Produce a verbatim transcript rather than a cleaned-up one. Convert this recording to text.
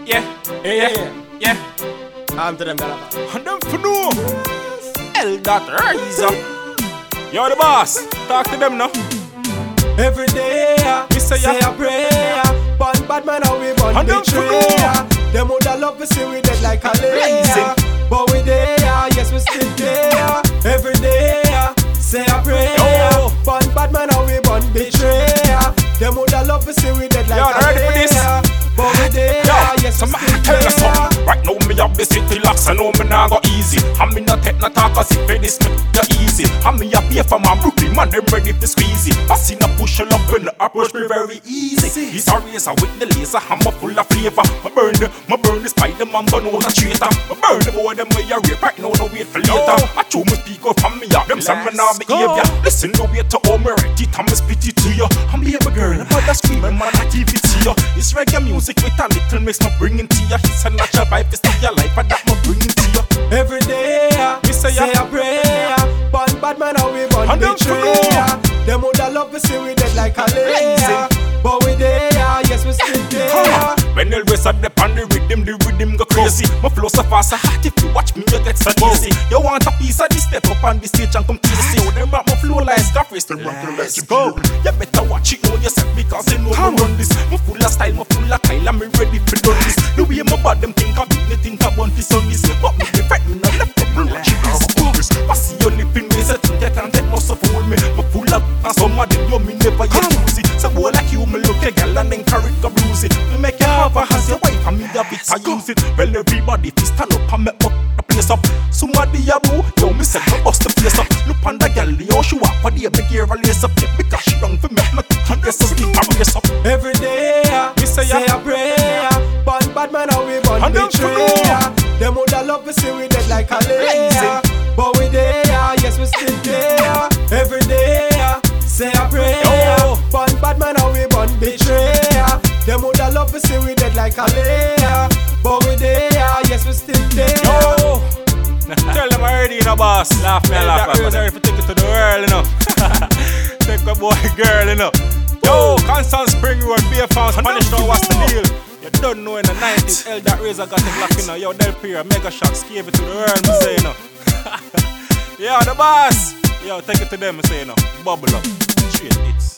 Yeah, yeah, yeah, yeah. I'm to them, Galapa. And them for no. L dot Rise. You're the boss. Talk to them now. Every day, We say say ya. a prayer. Born bad man, how we born And them betrayer. Them woulda love to see we dead like a layer. Blazing. But we there, yes we still there. Every day, say a prayer. Yo. Born bad man, how we born betrayer. Them woulda love to see we dead like Yo, a ready for this? layer. But we there, Yo, yes we some still tell us there. something. Right now me have the city locks. I know me nah go easy. And me not take no talk cause if it is me the easy. And me a pay for my Brooklyn man, them ready for squeezy. I seen a push up when the approach me very easy. It's a razor with the laser hammer full of flavor. My burn the, my burn the Spider-Man but no a traitor. My burn the boy them way a rape right now, no wait for later. I chew me speak out from me up, them some me nah behavior. Listen, no wait to all me write it and me spit it to you. I'm be a girl, I'm mother screaming man I give it to you. It's reggae music with a little mix, me bring it to you. It's a natural vibe, it's still your life and that me bring it to you. Every day, We say say ya. a prayer. Born bad man, how we born And them betrayer. Them woulda love to see we dead like a layer. Blazing. But we there, yes we still there. When the rest of the pan the rhythm, the rhythm go crazy. My flow so fast, so hot if you watch me, you get so easy. You want a piece of this, step up on the stage and come to the sea. Them rap my flow like Scarface, them rap let's go. You better watch it, know yourself because you know me run this. Me full of style, me full of style, and me ready for done this. The way my bad them think of it, me think about this on this. But me different, me not left them watch it as a chorus. I see you lipping ways, I think you can't take most of all me. Me full of and some of them, you me never yet use it. So boy like you, me look a girl and encourage go bruise it. Me make you have a has your wife and me a bit I use it. Well everybody fi stand up and make up the place up. Somebody a boo, yo me say me bust the place up. Look on the girl, yo she walk for the me gear a lace up. Yeah, because she wrong for make me and yes so stick and race up. Every day, We say ya. say a prayer. Born bad man, how we born And them betrayer. Them woulda love to see we dead like a layer. Blazing. But we there, yes we still there. Every day, say a prayer. Yo. Born bad man, how we born betrayer. Them woulda love to see we dead like a layer. But we there, yes we still there. Yo. Tell them already, you know, boss. Laugh me, laugh me. Sorry for taking it to the world, you know. Take a boy, girl, you know. Yo, Constant Spring Road, Beer Farm, Spanish Town, what's the deal? You don't know in the nineties, L dot Razor got it locked, you know. Yo, Del Piero, Mega Shocks, gave it to the world, me say, you know. Yo, the boss. Yo, take it to them, me say, you know. Bubble up. Straight hits.